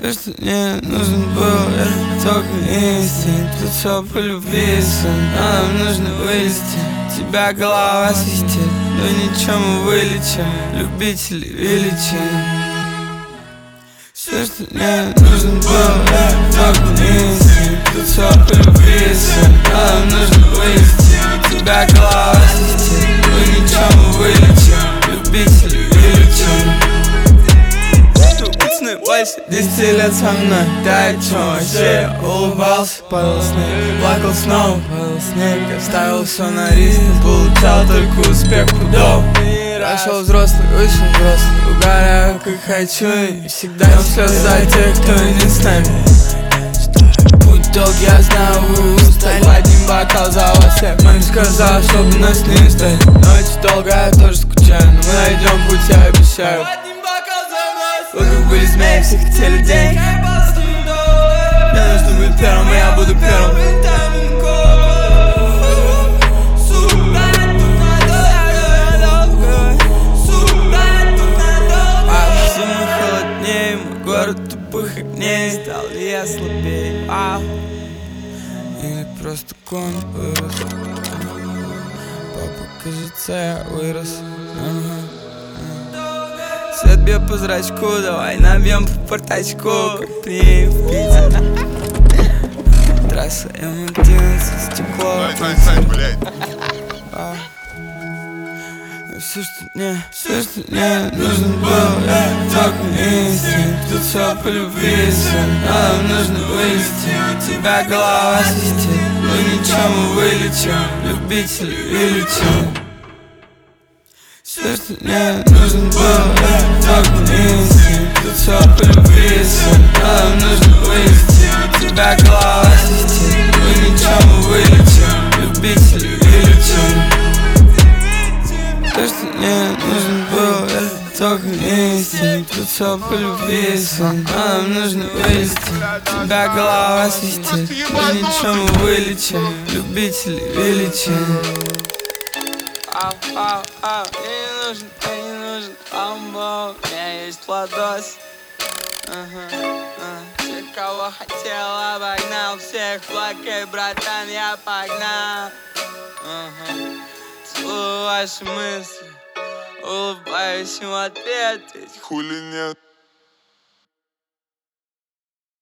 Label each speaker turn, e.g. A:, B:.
A: Все, что мне нужен был, это только инстинкт. Тут все по любви, нам нужно вылезти. Тебя голова свистит, но ничего мы вылечим. Любители величин. Все, что мне нужен был, это только инстинкт. Тут все по любви, нам нужно вылезти. Тебя голова свистит, но ничего мы вылечим. Любители величин. Больше 10 лет со мной, да о чем вообще? Улыбался, падал снег, плакал снова, падал снег. Я ставил все на риск, получал только успех, пудов. Пошел взрослый, вышел взрослый, угораю как хочу. И всегда им слезы за тех, кто не с нами. Путь долгий, я знаю, вы устали. Один бокал за вас, я маме сказал, чтобы нас не ждать. Ночь долгая, я тоже скучаю, но мы найдем путь, я обещаю. Вокруг были змеи, все хотели денег. Мне нужно быть первым, и я буду первым. Зимы холоднее, мой город тупых огней. Стал ли я слабее? Или просто конь вырос? Папа, кажется, я вырос. Свет бьет по зрачку, давай набьем по портачку, как приедем в Питер. Трасса М11, стекло. Все, что мне нужен был, это только инстинкт. Тут все по любви, нам нужно вылезти. Тебя голова свистит, но ничего мы вылечим. Любители величин. Все, что мне нужен был, это только инстинкт. Тут все по любви, нам нужно вылезти. Тебя голова свистит, но ничего мы вылечим. Любители величин. Все, что мне нужен был, это только инстинкт. Тут все по любви, нам нужно вылезти. Тебя голова свистит, но ничего мы вылечим. Любители величин. Мне не нужен амбо, у меня есть Владос. Всех, кого хотел, обогнал. Всех плакай, братан, я погнал. Целую ваши мысли, улыбаюсь им в ответ.
B: Хули нет.